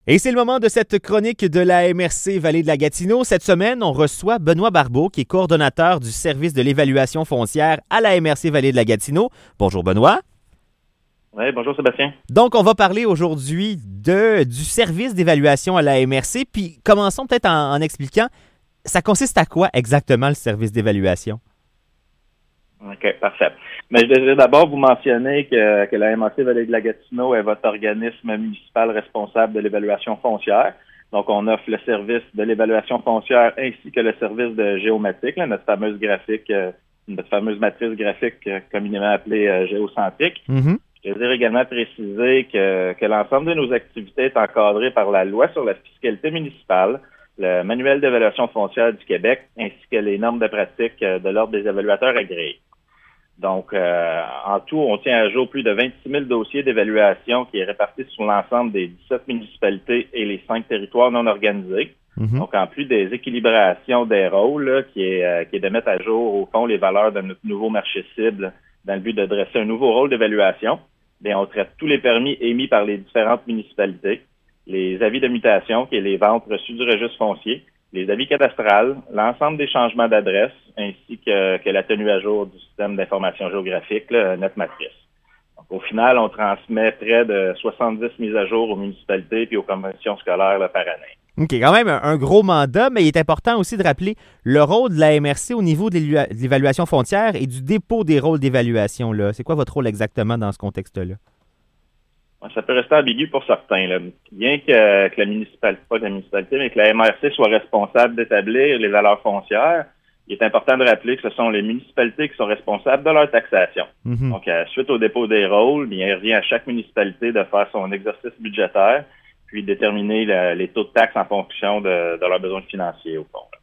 Et c'est le moment de cette chronique de la MRC Vallée de la Gatineau. Cette semaine, on reçoit Benoît Barbeau, qui est coordonnateur du service de l'évaluation foncière à la MRC Vallée de la Gatineau. Bonjour Benoît. Oui, bonjour Sébastien. Donc, on va parler aujourd'hui du service d'évaluation à la MRC. Puis, commençons peut-être en expliquant, ça consiste à quoi exactement le service d'évaluation? OK, parfait. Mais je devrais d'abord vous mentionner que la MRC Vallée de la Gatineau est votre organisme municipal responsable de l'évaluation foncière. Donc, on offre le service de l'évaluation foncière ainsi que le service de géomatique, là, notre fameuse matrice graphique communément appelée géocentrique. Mm-hmm. Je désire également préciser que l'ensemble de nos activités est encadré par la loi sur la fiscalité municipale, le manuel d'évaluation foncière du Québec, ainsi que les normes de pratique de l'Ordre des évaluateurs agréés. Donc, en tout, on tient à jour plus de 26 000 dossiers d'évaluation qui est répartis sur l'ensemble des 17 municipalités et les 5 territoires non organisés. Mm-hmm. Donc, en plus des équilibrations des rôles, là, qui est de mettre à jour, au fond, les valeurs de notre nouveau marché cible dans le but de dresser un nouveau rôle d'évaluation, bien, on traite tous les permis émis par les différentes municipalités, les avis de mutation, qui est les ventes reçues du registre foncier, les avis cadastrales, l'ensemble des changements d'adresse, ainsi que la tenue à jour du système d'information géographique, là, notre matrice. Donc, au final, on transmet près de 70 mises à jour aux municipalités et aux commissions scolaires là, par année. OK, quand même un gros mandat, mais il est important aussi de rappeler le rôle de la MRC au niveau de l'évaluation foncière et du dépôt des rôles d'évaluation. Là. C'est quoi votre rôle exactement dans ce contexte-là? Ça peut rester ambigu pour certains. Là. Bien que la municipalité, pas la municipalité, mais que la MRC soit responsable d'établir les valeurs foncières, il est important de rappeler que ce sont les municipalités qui sont responsables de leur taxation. Mm-hmm. Donc, suite au dépôt des rôles, bien, il revient à chaque municipalité de faire son exercice budgétaire, puis déterminer les taux de taxes en fonction de leurs besoins financiers, au fond.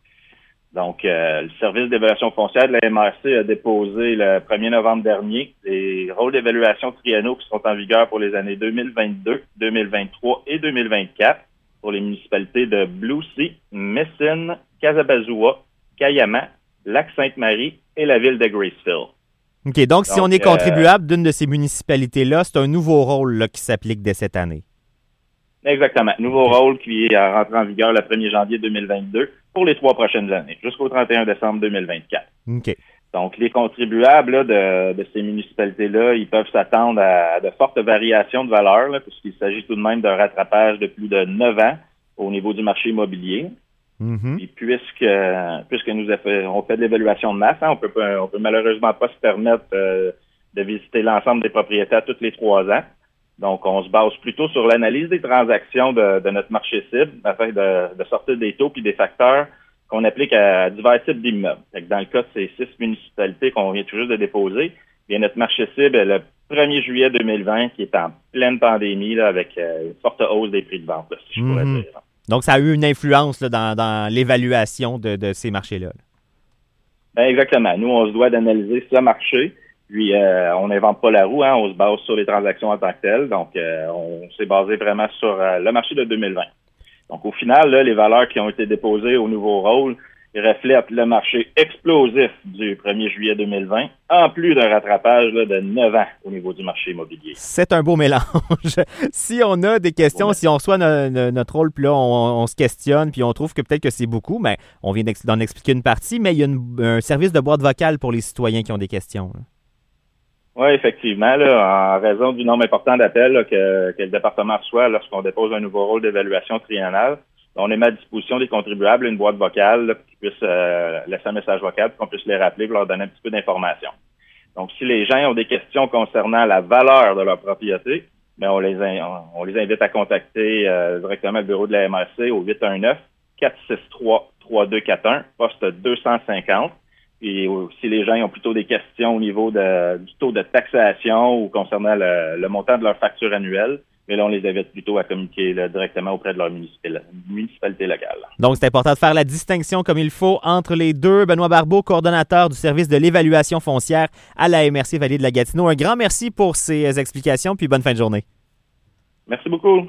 Donc, le service d'évaluation foncière de la MRC a déposé le 1er novembre dernier les rôles d'évaluation triennaux qui sont en vigueur pour les années 2022, 2023 et 2024 pour les municipalités de Blue-Sea, Messine, Casabazua, Cayama, Lac-Sainte-Marie et la ville de Graceville. OK, donc si on est contribuable d'une de ces municipalités-là, c'est un nouveau rôle là, qui s'applique dès cette année. Exactement. Nouveau rôle qui est rentré en vigueur le 1er janvier 2022 pour les 3 prochaines années, jusqu'au 31 décembre 2024. OK. Donc, les contribuables là, de ces municipalités-là, ils peuvent s'attendre à de fortes variations de valeur, là, puisqu'il s'agit tout de même d'un rattrapage de plus de 9 ans au niveau du marché immobilier. Mm-hmm. Et puisque on fait de l'évaluation de masse, hein, on peut malheureusement pas se permettre de visiter l'ensemble des propriétés à tous les 3 ans. Donc, on se base plutôt sur l'analyse des transactions de notre marché cible afin de sortir des taux puis des facteurs qu'on applique à divers types d'immeubles. Dans le cas de ces 6 municipalités qu'on vient tout juste de déposer, bien notre marché cible est le 1er juillet 2020 qui est en pleine pandémie là, avec une forte hausse des prix de vente, là, si je pourrais dire. Donc, ça a eu une influence là, dans l'évaluation de ces marchés-là. Ben, exactement. Nous, on se doit d'analyser ce marché. Puis, on n'invente pas la roue, hein, on se base sur les transactions en tant que telles. Donc, on s'est basé vraiment sur le marché de 2020. Donc, au final, là, les valeurs qui ont été déposées au nouveau rôle reflètent le marché explosif du 1er juillet 2020, en plus d'un rattrapage là, de 9 ans au niveau du marché immobilier. C'est un beau mélange. Si on a des questions, si on reçoit notre rôle, puis là, on se questionne, puis on trouve que peut-être que c'est beaucoup, mais on vient d'en expliquer une partie, mais il y a un service de boîte vocale pour les citoyens qui ont des questions. Là. Oui, effectivement, là, en raison du nombre important d'appels là, que le département reçoit lorsqu'on dépose un nouveau rôle d'évaluation triennale, on met à disposition des contribuables une boîte vocale là, pour qu'ils puissent laisser un message vocal pour qu'on puisse les rappeler pour leur donner un petit peu d'informations. Donc, si les gens ont des questions concernant la valeur de leur propriété, bien, on les invite à contacter directement le bureau de la MRC au 819-463-3241, poste 250. Et si les gens ont plutôt des questions au niveau du taux de taxation ou concernant le montant de leur facture annuelle, mais là, on les invite plutôt à communiquer là, directement auprès de leur municipalité locale. Donc, c'est important de faire la distinction comme il faut entre les deux. Benoît Barbeau, coordonnateur du service de l'évaluation foncière à la MRC Vallée de la Gatineau. Un grand merci pour ces explications, puis bonne fin de journée. Merci beaucoup.